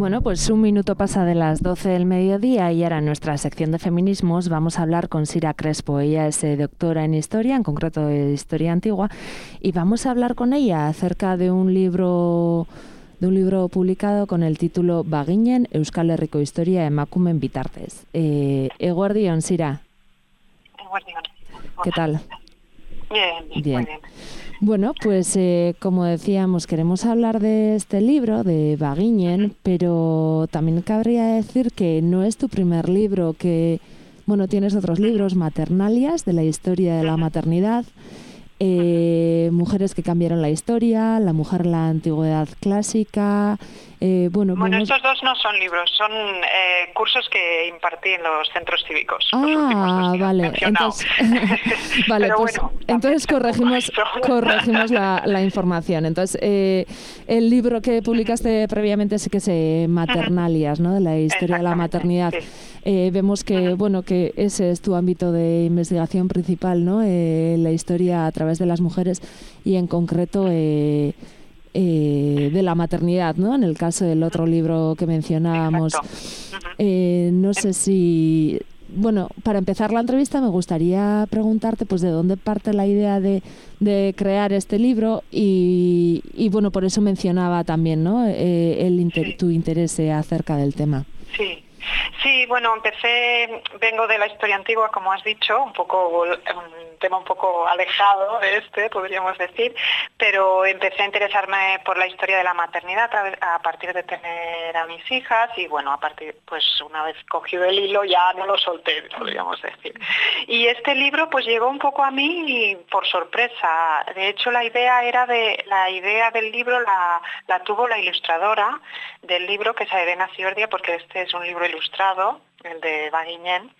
Bueno, pues 1 minuto pasa de las 12 del mediodía y ahora en nuestra sección de feminismos vamos a hablar con Sira Crespo. Ella es doctora en historia, en concreto de historia antigua, y vamos a hablar con ella acerca de un libro publicado con el título Baginen, Euskal Herriko Historia emakumeen bitartez. Eguerdion, Sira. Eguerdion. ¿Qué tal? Bien. Muy bien. Bueno, pues como decíamos, queremos hablar de este libro, de Baginen, pero también cabría decir que no es tu primer libro, que, bueno, tienes otros libros, Maternalias, de la historia de la maternidad, Mujeres que cambiaron la historia, La mujer en la antigüedad clásica. Estos dos no son libros, son cursos que impartí en los centros cívicos. Vale. Entonces, vale, pues bueno, entonces corregimos la información. Entonces, el libro que publicaste previamente sí que es Maternalias, ¿no? De la historia de la maternidad. Sí. Vemos que que ese es tu ámbito de investigación principal, ¿no? La historia a través de las mujeres y en concreto de la maternidad, ¿no? En el caso del otro libro que mencionábamos. No sé si... Bueno, para empezar la entrevista me gustaría preguntarte pues de dónde parte la idea de crear este libro y bueno, por eso mencionaba también, ¿no? Tu interés acerca del tema. Sí, bueno, vengo de la historia antigua, como has dicho, un tema un poco alejado de podríamos decir, pero empecé a interesarme por la historia de la maternidad a partir de tener a mis hijas y bueno, pues una vez cogido el hilo ya no lo solté, podríamos decir. Y este libro pues llegó un poco a mí por sorpresa. De hecho, la idea del libro la tuvo la ilustradora del libro, que es Elena Ciordia, porque este es un libro ilustrado, el de Baginen,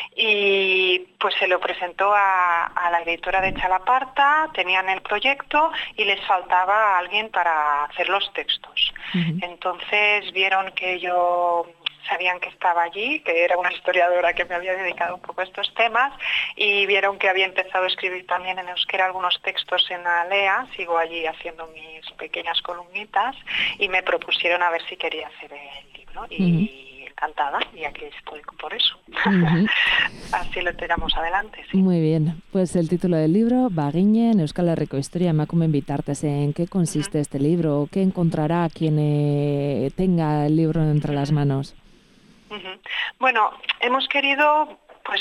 y pues se lo presentó a la editora de Chalaparta, tenían el proyecto y les faltaba alguien para hacer los textos. Entonces vieron que sabían que estaba allí, que era una historiadora que me había dedicado un poco a estos temas, y vieron que había empezado a escribir también en euskera algunos textos en Alea, sigo allí haciendo mis pequeñas columnitas, y me propusieron a ver si quería hacer el libro, y encantada, y aquí estoy por eso. Así lo tiramos adelante, sí. Muy bien, pues el título del libro, Baginen, Euskal Herriko Historia emakumeen bitartez. ¿En qué consiste este libro? ¿Qué encontrará quien tenga el libro entre las manos? Bueno, hemos querido pues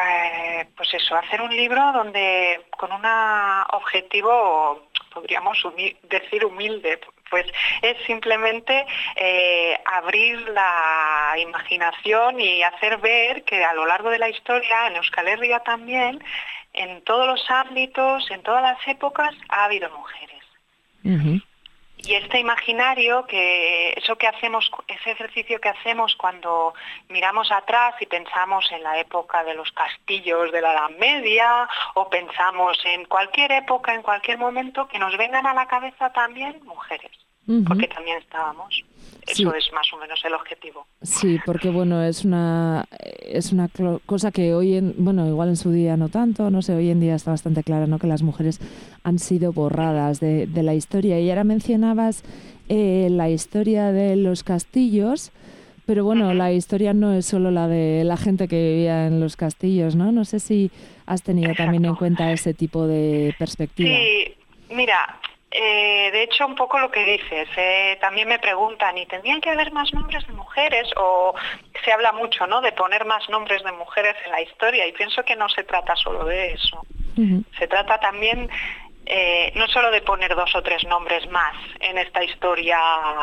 hacer un libro donde con un objetivo, podríamos decir humilde, pues es simplemente abrir la imaginación y hacer ver que a lo largo de la historia, en Euskal Herria también, en todos los ámbitos, en todas las épocas, ha habido mujeres. Y este imaginario, ese ejercicio que hacemos cuando miramos atrás y pensamos en la época de los castillos de la Edad Media, o pensamos en cualquier época, en cualquier momento, que nos vengan a la cabeza también mujeres, porque también estábamos. Eso es más o menos el objetivo. Sí, porque bueno, es una cosa que igual en su día no tanto, no sé, hoy en día está bastante clara, ¿no? Que las mujeres han sido borradas de la historia. Y ahora mencionabas la historia de los castillos, pero bueno, la historia no es solo la de la gente que vivía en los castillos, ¿no? No sé si has tenido también en cuenta ese tipo de perspectiva. Sí, mira... de hecho, un poco lo que dices, también me preguntan, ¿y tendrían que haber más nombres de mujeres? O se habla mucho, ¿no?, de poner más nombres de mujeres en la historia, y pienso que no se trata solo de eso. Se trata también, no solo de poner 2 o 3 nombres más en esta historia,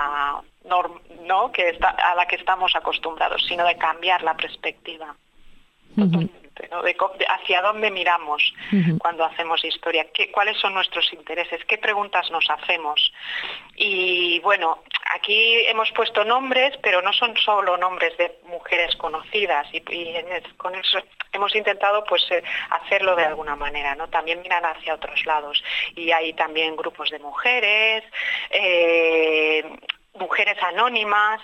¿no?, a la que estamos acostumbrados, sino de cambiar la perspectiva. ¿No? De hacia dónde miramos cuando hacemos historia, cuáles son nuestros intereses, qué preguntas nos hacemos. Y bueno, aquí hemos puesto nombres, pero no son solo nombres de mujeres conocidas, y con eso hemos intentado pues hacerlo de alguna manera, ¿no? También miran hacia otros lados, y hay también grupos de mujeres, mujeres anónimas,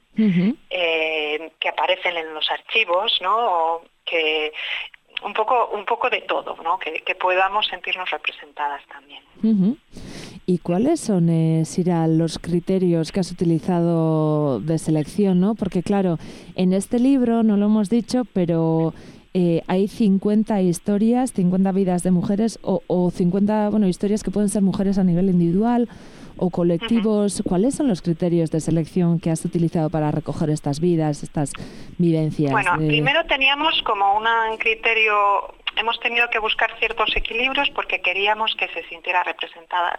que aparecen en los archivos, ¿no? Que un poco de todo, ¿no? Que podamos sentirnos representadas también. ¿Y cuáles son, Sira, los criterios que has utilizado de selección, ¿no? Porque claro, en este libro, no lo hemos dicho, pero hay 50 historias, 50 vidas de mujeres o 50 historias que pueden ser mujeres a nivel individual o colectivos. Uh-huh. ¿Cuáles son los criterios de selección que has utilizado para recoger estas vidas, estas vivencias? Bueno, primero teníamos como un criterio. Hemos tenido que buscar ciertos equilibrios porque queríamos que se sintiera representada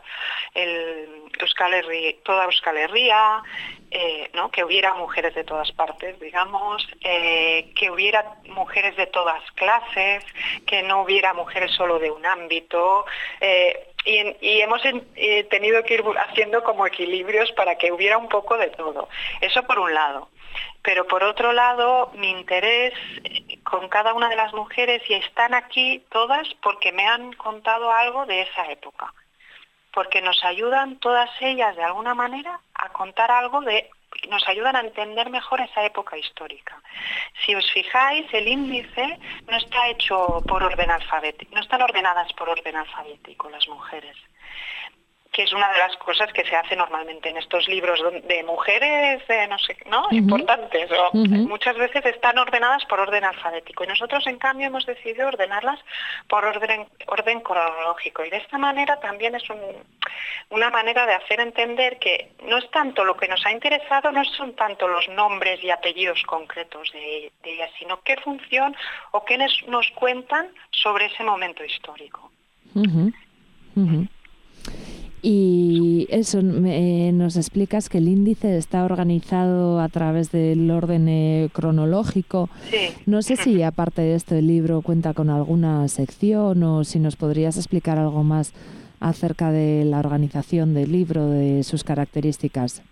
toda Euskal Herria, ¿no? Que hubiera mujeres de todas partes, digamos, que hubiera mujeres de todas clases, que no hubiera mujeres solo de un ámbito. Y hemos tenido que ir haciendo como equilibrios para que hubiera un poco de todo. Eso por un lado. Pero por otro lado, mi interés con cada una de las mujeres, y están aquí todas porque me han contado algo de esa época. Porque nos ayudan todas ellas de alguna manera a contar algo nos ayudan a entender mejor esa época histórica. Si os fijáis, el índice no está hecho por orden alfabético, no están ordenadas por orden alfabético las mujeres, que es una de las cosas que se hace normalmente en estos libros de mujeres, ¿no? Uh-huh. Importantes. Uh-huh. Muchas veces están ordenadas por orden alfabético y nosotros, en cambio, hemos decidido ordenarlas por orden cronológico. Y de esta manera también es una manera de hacer entender que no es tanto lo que nos ha interesado, no son tanto los nombres y apellidos concretos de ellas, sino qué función o qué nos cuentan sobre ese momento histórico. Uh-huh. Uh-huh. Y eso, nos explicas que el índice está organizado a través del orden cronológico. Sí. No sé si aparte de esto el libro cuenta con alguna sección o si nos podrías explicar algo más acerca de la organización del libro, de sus características.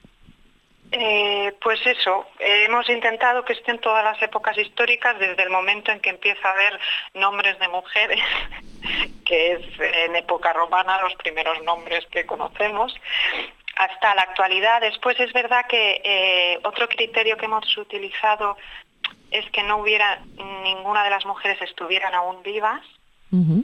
Pues eso, hemos intentado que estén todas las épocas históricas desde el momento en que empieza a haber nombres de mujeres, que es en época romana los primeros nombres que conocemos, hasta la actualidad. Después es verdad que otro criterio que hemos utilizado es que no hubiera ninguna de las mujeres estuvieran aún vivas. Uh-huh.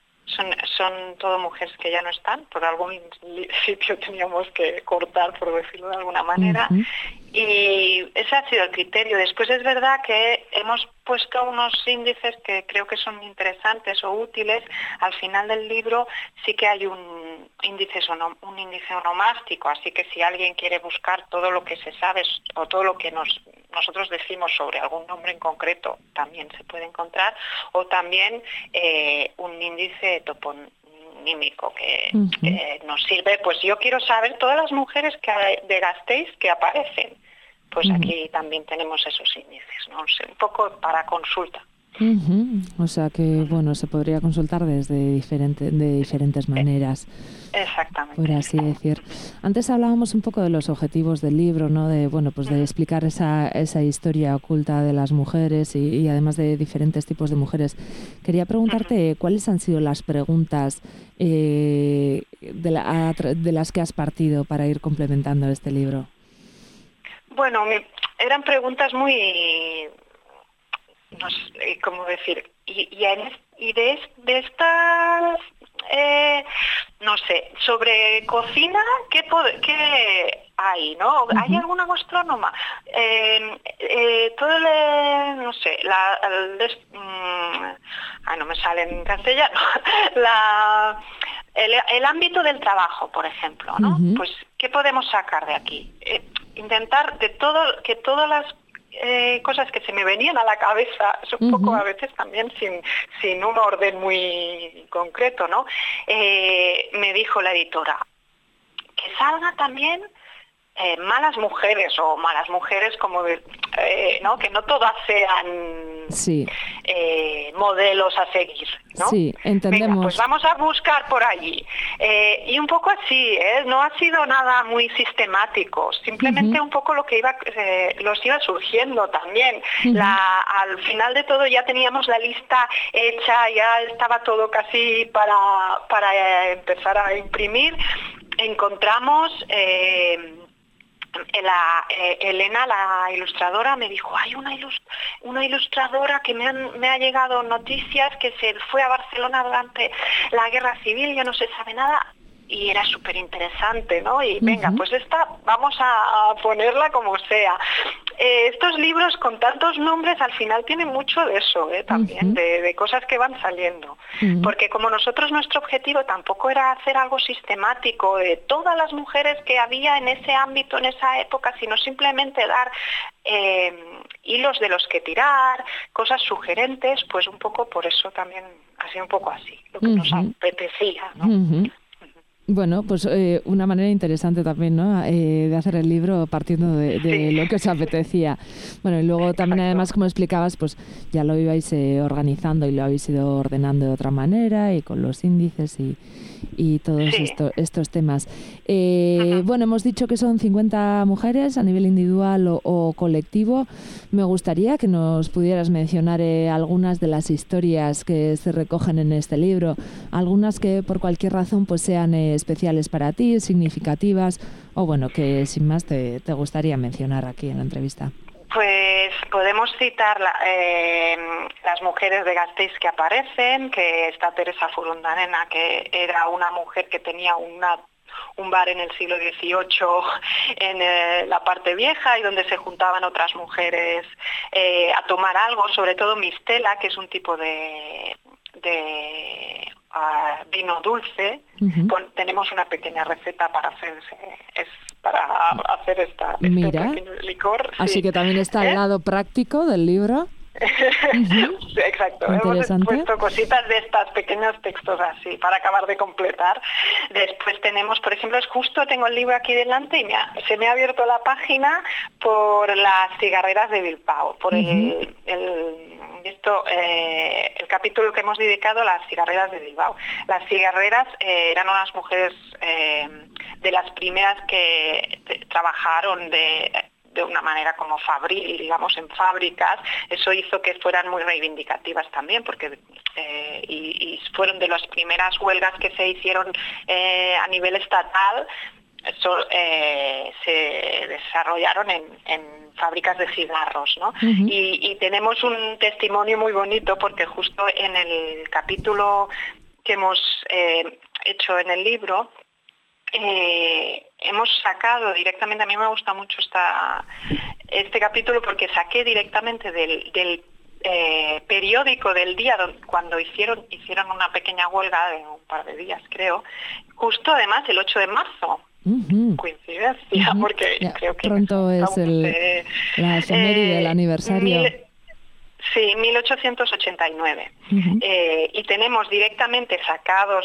Son todo mujeres que ya no están, por algún sitio teníamos que cortar, por decirlo de alguna manera. Uh-huh. Y ese ha sido el criterio. Después es verdad que hemos puesto unos índices que creo que son interesantes o útiles. Al final del libro sí que hay un índice onomástico, así que si alguien quiere buscar todo lo que se sabe o todo lo que nosotros decimos sobre algún nombre en concreto, también se puede encontrar, o también un índice toponímico que nos sirve. Pues yo quiero saber todas las mujeres de Gasteiz que aparecen. Pues aquí también tenemos esos índices, ¿no? Un poco para consulta. Uh-huh. O sea que, se podría consultar de diferentes maneras. Exactamente. Por así decir. Antes hablábamos un poco de los objetivos del libro, ¿no? De explicar esa historia oculta de las mujeres y además de diferentes tipos de mujeres. Quería preguntarte cuáles han sido las preguntas de las que has partido para ir complementando este libro. Bueno, eran preguntas muy, no sé cómo decir, y de estas, no sé, sobre cocina, ¿qué hay, no? Uh-huh. ¿Hay alguna gastrónoma? No sé, no me sale en castellano, el ámbito del trabajo, por ejemplo, ¿no? Uh-huh. Pues, ¿qué podemos sacar de aquí? Intentar que todas las cosas que se me venían a la cabeza, es un poco a veces también sin un orden muy concreto, ¿no? Me dijo la editora, que salga también malas mujeres como ¿no? Que no todas sean modelos a seguir, ¿no? Sí, entendemos. Venga, pues vamos a buscar por allí. Y un poco así, no ha sido nada muy sistemático, simplemente un poco lo que los iba surgiendo también. Al final de todo ya teníamos la lista hecha, ya estaba todo casi para empezar a imprimir. Encontramos Elena, la ilustradora, me dijo, hay una ilustradora que me ha llegado noticias que se fue a Barcelona durante la guerra civil, ya no se sabe nada. y era súper interesante, ¿no? Y venga, pues esta vamos a ponerla como sea. Estos libros con tantos nombres al final tienen mucho de eso, también, de cosas que van saliendo. Porque como nosotros nuestro objetivo tampoco era hacer algo sistemático de todas las mujeres que había en ese ámbito, en esa época, sino simplemente dar hilos de los que tirar, cosas sugerentes, pues un poco por eso también ha sido un poco así, lo que nos apetecía, ¿no? Bueno, pues una manera interesante también, ¿no? De hacer el libro partiendo de lo que os apetecía. Bueno, y luego también además, como explicabas, pues ya lo ibais organizando y lo habéis ido ordenando de otra manera y con los índices y todos estos temas. Bueno, hemos dicho que son 50 mujeres a nivel individual o colectivo. Me gustaría que nos pudieras mencionar algunas de las historias que se recogen en este libro, algunas que por cualquier razón pues sean especiales para ti, significativas, o bueno, que sin más te gustaría mencionar aquí en la entrevista. Pues podemos citar las mujeres de Gasteiz que aparecen, que está Teresa Furundarena, que era una mujer que tenía un bar en el siglo XVIII en la parte vieja y donde se juntaban otras mujeres a tomar algo, sobre todo mistela, que es un tipo de vino dulce. Tenemos una pequeña receta para hacer este pequeño licor. Así que también está al lado práctico del libro. Exacto, hemos puesto cositas de estas, pequeños textos así para acabar de completar. Después tenemos, por ejemplo, tengo el libro aquí delante y se me ha abierto la página por las cigarreras de Bilbao, por el capítulo que hemos dedicado a las cigarreras de Bilbao. Las cigarreras eran unas mujeres de las primeras que trabajaron de una manera como fabril, digamos, en fábricas. Eso hizo que fueran muy reivindicativas también, porque y fueron de las primeras huelgas que se hicieron a nivel estatal. Se desarrollaron en fábricas de cigarros, ¿no? Y tenemos un testimonio muy bonito, porque justo en el capítulo que hemos hecho en el libro, hemos sacado directamente, a mí me gusta mucho este capítulo porque saqué directamente del periódico del día cuando hicieron una pequeña huelga de un par de días, creo, justo además el 8 de marzo. Coincidencia, porque creo que pronto es la efeméride del aniversario. Sí, 1889. Y tenemos directamente sacado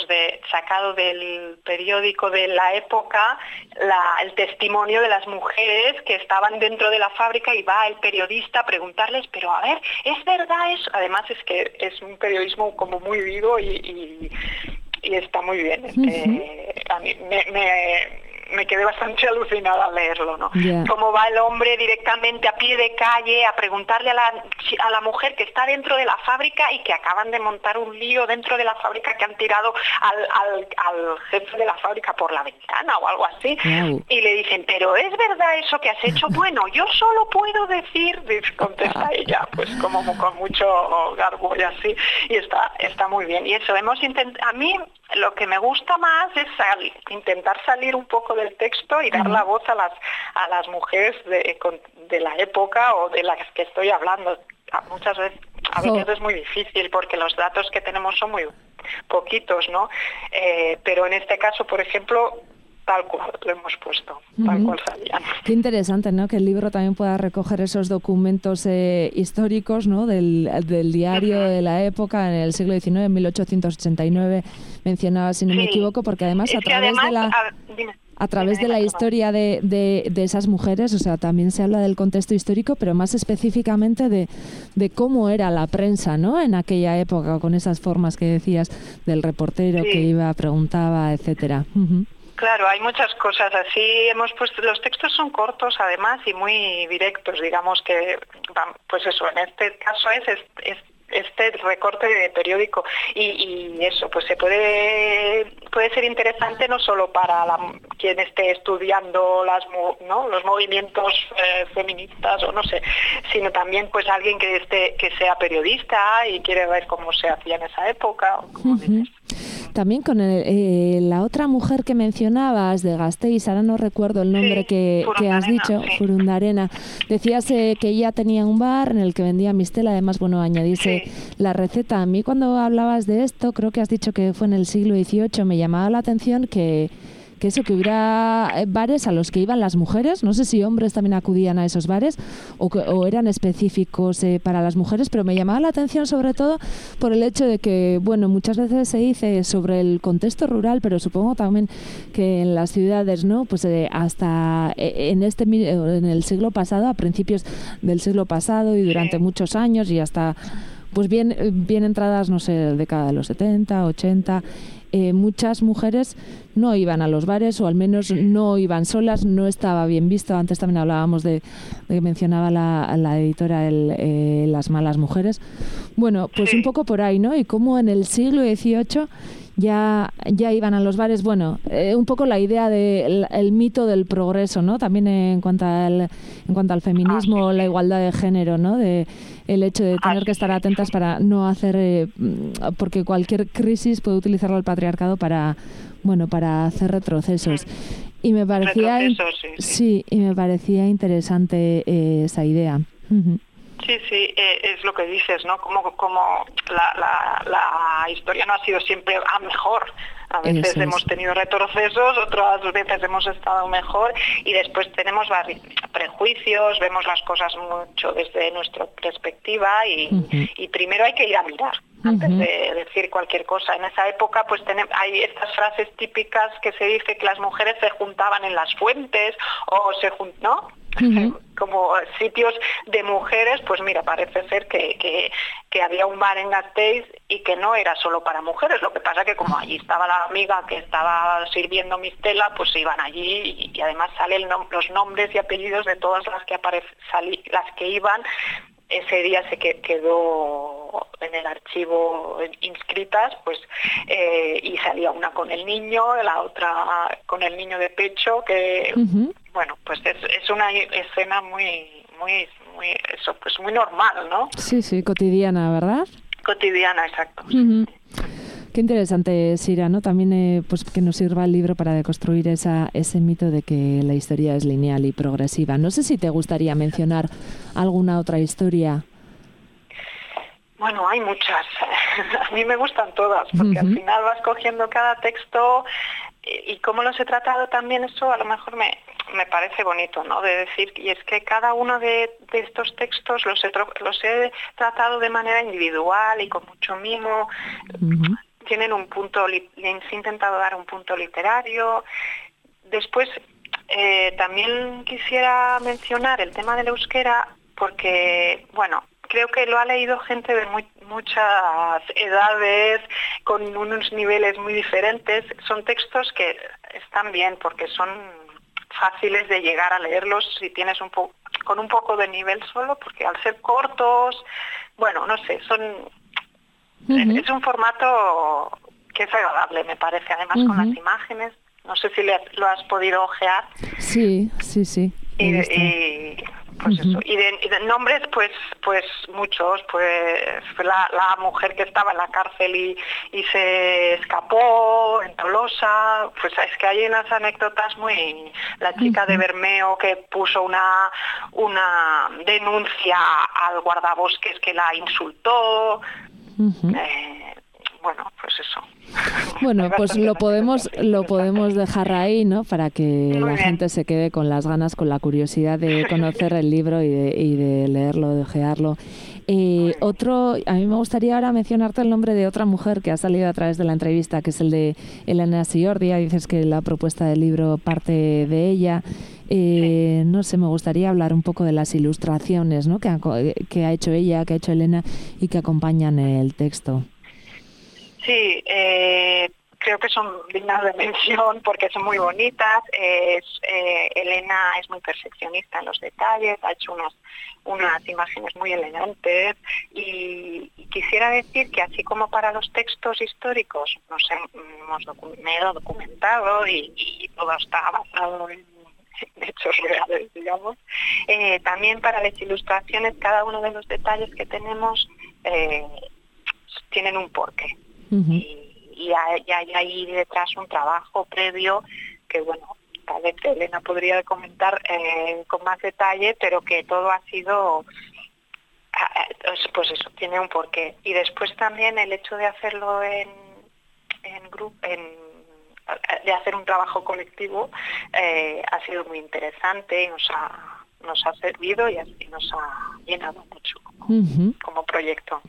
del periódico de la época el testimonio de las mujeres que estaban dentro de la fábrica, y va el periodista a preguntarles, pero a ver, ¿es verdad eso? Además es que es un periodismo como muy vivo y está muy bien. A mí me quedé bastante alucinada al leerlo, ¿no? Cómo va el hombre directamente a pie de calle a preguntarle a la mujer que está dentro de la fábrica y que acaban de montar un lío dentro de la fábrica, que han tirado al jefe de la fábrica por la ventana o algo así. Y le dicen, pero ¿es verdad eso que has hecho? Bueno, yo solo puedo decir, contesta ella, pues como con mucho garbo y así, y está muy bien. Y eso, a mí lo que me gusta más es intentar salir un poco del texto y dar la voz a las mujeres de la época o de las que estoy hablando. Muchas veces, a veces es muy difícil porque los datos que tenemos son muy poquitos, ¿no? Pero en este caso, por ejemplo, tal cual lo hemos puesto, tal cual salían. Qué interesante, ¿no? Que el libro también pueda recoger esos documentos históricos, ¿no? Del diario de la época en el siglo XIX, en 1889, mencionaba, si no me equivoco, porque además a través de la historia de esas mujeres, o sea, también se habla del contexto histórico, pero más específicamente de cómo era la prensa, ¿no? En aquella época, con esas formas que decías del reportero que iba, preguntaba, etcétera. Claro, hay muchas cosas así. Hemos puesto, los textos son cortos además y muy directos, digamos que, pues eso, en este caso es este recorte de periódico y eso pues puede ser interesante no solo para quien esté estudiando los movimientos feministas o no sé, sino también pues alguien que sea periodista y quiere ver cómo se hacía en esa época. También con la otra mujer que mencionabas de Gasteiz, ahora no recuerdo el nombre que has dicho, Furundarena, decías que ella tenía un bar en el que vendía mistela, además, bueno, añadiste la receta. A mí cuando hablabas de esto, creo que has dicho que fue en el siglo XVIII, me llamaba la atención que hubiera bares a los que iban las mujeres, no sé si hombres también acudían a esos bares o eran específicos para las mujeres, pero me llamaba la atención sobre todo por el hecho de que, bueno, muchas veces se dice sobre el contexto rural, pero supongo también que en las ciudades, ¿no? Pues hasta en el siglo pasado, a principios del siglo pasado y durante muchos años y hasta pues bien entradas, no sé, década de los 70, 80, muchas mujeres no iban a los bares o al menos no iban solas, no estaba bien visto. Antes también hablábamos de que mencionaba la editora las malas mujeres. Bueno, pues un poco por ahí, ¿no? Y cómo en el siglo XVIII ya iban a los bares. Bueno, un poco la idea del mito del progreso, ¿no? También en cuanto al feminismo, la igualdad de género, ¿no? De el hecho de tener que estar atentas para no hacer, porque cualquier crisis puede utilizarlo el patriarcado para hacer retrocesos. Y me parecía y me parecía interesante esa idea. Sí, es lo que dices, ¿no? Como la historia no ha sido siempre a mejor. A veces hemos tenido retrocesos, otras veces hemos estado mejor y después tenemos prejuicios, vemos las cosas mucho desde nuestra perspectiva y primero hay que ir a mirar antes de decir cualquier cosa. En esa época pues hay estas frases típicas que se dice que las mujeres se juntaban en las fuentes o ¿no? Como sitios de mujeres, pues mira, parece ser que había un bar en Gasteiz y que no era solo para mujeres. Lo que pasa que como allí estaba la amiga que estaba sirviendo mistela, pues iban allí y además salen los nombres y apellidos de todas las que las que iban. Ese día se quedó en el archivo inscritas, pues y salía una con el niño, la otra con el niño de pecho, que bueno, pues es una escena muy normal, ¿no? Sí, cotidiana, ¿verdad? Cotidiana, exacto. Qué interesante, Sira, ¿no? También pues que nos sirva el libro para deconstruir ese mito de que la historia es lineal y progresiva. No sé si te gustaría mencionar alguna otra historia. Bueno, hay muchas. A mí me gustan todas, porque al final vas cogiendo cada texto y cómo los he tratado también, eso a lo mejor me parece bonito, ¿no? De decir, y es que cada uno de estos textos los he tratado de manera individual y con mucho mimo. Tienen un punto, les he intentado dar un punto literario. Después también quisiera mencionar el tema del euskera porque, bueno, creo que lo ha leído gente de muchas edades, con unos niveles muy diferentes. Son textos que están bien porque son fáciles de llegar a leerlos si tienes con un poco de nivel solo, porque al ser cortos, bueno, no sé, es un formato que es agradable, me parece, además con las imágenes. No sé si lo has podido ojear. Sí. Pues eso. Y de nombres, pues muchos, pues la mujer que estaba en la cárcel y se escapó en Tolosa, pues es que hay unas anécdotas la chica de Bermeo que puso una denuncia al guardabosques que la insultó. Bueno, pues eso. Bueno, pues lo podemos dejar ahí, ¿no? Para que la gente se quede con las ganas, con la curiosidad de conocer el libro y de leerlo, de ojearlo. A mí me gustaría ahora mencionarte el nombre de otra mujer que ha salido a través de la entrevista, que es el de Elena Siordia. Dices que la propuesta del libro parte de ella. No sé, me gustaría hablar un poco de las ilustraciones, ¿no? que ha hecho ella, que ha hecho Elena y que acompañan el texto. Sí, creo que son dignas de mención porque son muy bonitas. Elena es muy perfeccionista en los detalles, ha hecho unas imágenes muy elegantes y quisiera decir que así como para los textos históricos me he documentado y todo está basado en hechos reales, digamos, también para las ilustraciones cada uno de los detalles que tenemos tienen un porqué. y hay ahí detrás un trabajo previo que, bueno, tal vez Elena podría comentar con más detalle, pero que todo ha sido, pues eso, tiene un porqué. Y después también el hecho de hacerlo en grupo, de hacer un trabajo colectivo, ha sido muy interesante y nos ha servido y nos ha llenado mucho como proyecto.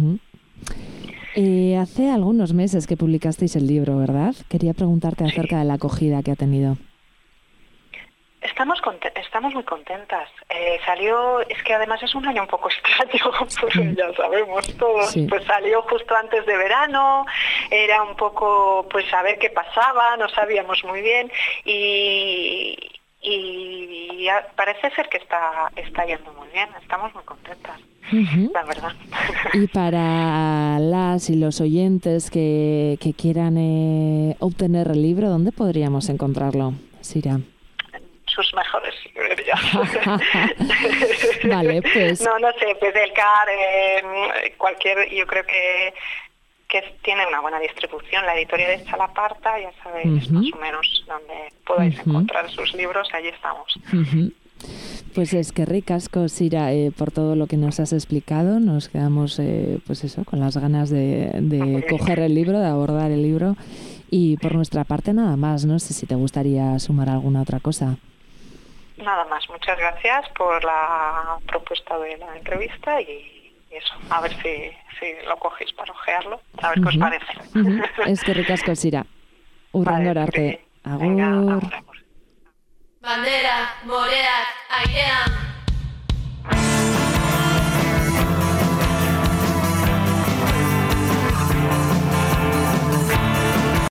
Hace algunos meses que publicasteis el libro, ¿verdad? Quería preguntarte acerca de la acogida que ha tenido. Estamos muy contentas. Salió, es que además es un año un poco extraño, pues ya sabemos todos. Sí. Pues salió justo antes de verano, era un poco, pues a ver qué pasaba, no sabíamos muy bien y parece ser que está yendo muy bien. Estamos muy contentas, la verdad. Y para las y los oyentes que quieran obtener el libro, ¿dónde podríamos encontrarlo, Sira? Sus mejores librerías. Vale, pues... No sé, pues del CAR, yo creo que tiene una buena distribución. La editorial de Chalaparta, ya sabéis más o menos dónde podáis encontrar sus libros, allí estamos. Pues es que ricasco, Sira, por todo lo que nos has explicado. Nos quedamos, pues eso, con las ganas de coger el libro, de abordar el libro. Y por nuestra parte nada más, no sé si te gustaría sumar alguna otra cosa. Nada más, muchas gracias por la propuesta de la entrevista y eso, a ver si lo cogéis para ojearlo, a ver qué os parece. Es que ricasco, Sira. Urrengorarte. Agur. Bandera, moreak, airean.